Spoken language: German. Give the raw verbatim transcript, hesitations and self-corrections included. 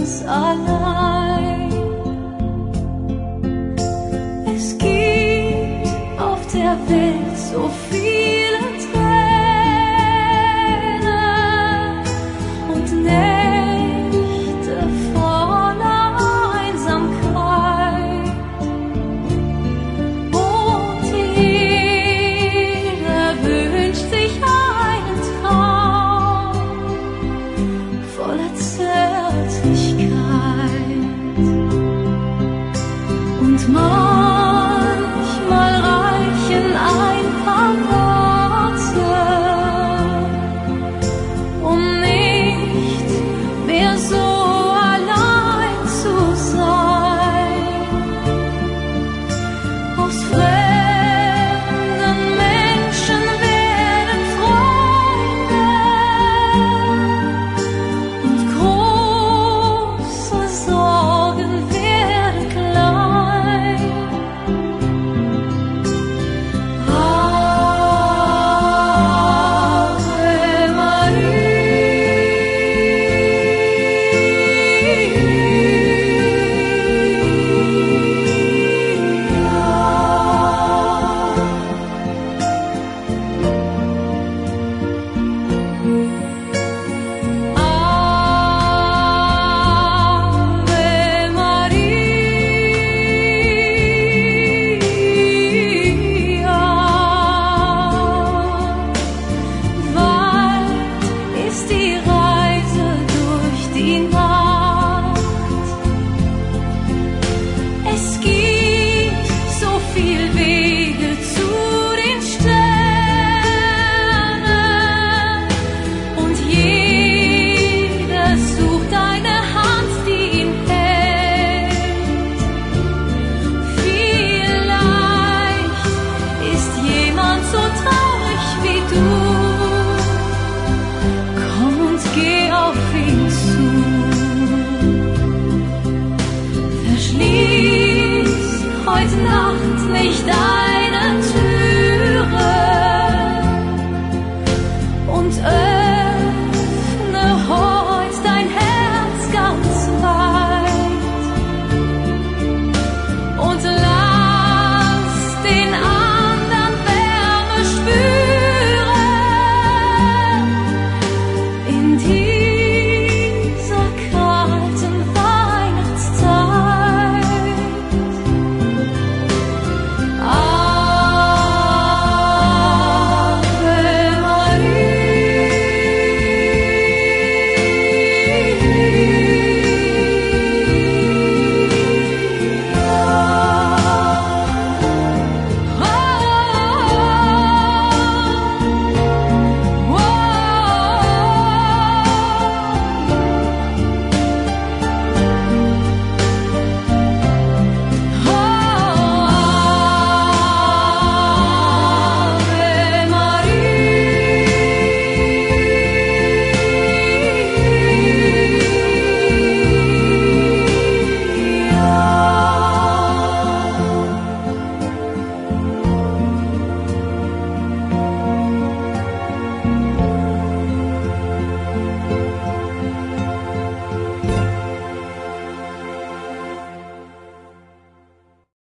ganz allein. Es gibt auf der Welt so viele Tränen und Nächte voller Einsamkeit, und jeder wünscht sich einen Traum voller Zärtlichkeit. Und manchmal reichen ein paar Worte, um nicht mehr so allein zu sein. Aus fremden Menschen werden Freunde und große Sorgen werden klein. Ave Maria, weit ist die Reise durch die Nacht. Es gibt so viel Wege zu den Sternen, und jeder sucht eine Hand, die ihn hält. Vielleicht ist jemand so traurig wie du. Komm und geh auf ihn zu. Verschließ heute Nacht nicht ein